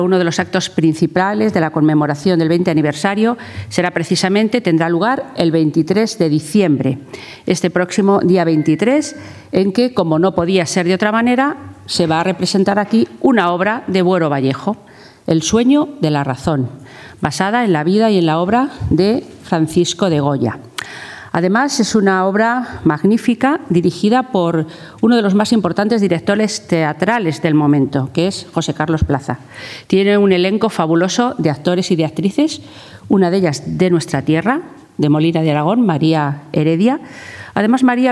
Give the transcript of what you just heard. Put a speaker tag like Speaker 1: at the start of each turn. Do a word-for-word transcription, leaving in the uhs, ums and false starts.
Speaker 1: Uno de los actos principales de la conmemoración del veinte aniversario será precisamente, tendrá lugar el veintitrés de diciembre, este próximo día veintitrés, en que, como no podía ser de otra manera, se va a representar aquí una obra de Buero Vallejo, El sueño de la razón, basada en la vida y en la obra de Francisco de Goya. Además, es una obra magnífica dirigida por uno de los más importantes directores teatrales del momento, que es José Carlos Plaza. Tiene un elenco fabuloso de actores y de actrices, una de ellas de nuestra tierra, de Molina de Aragón, María Heredia. Además, María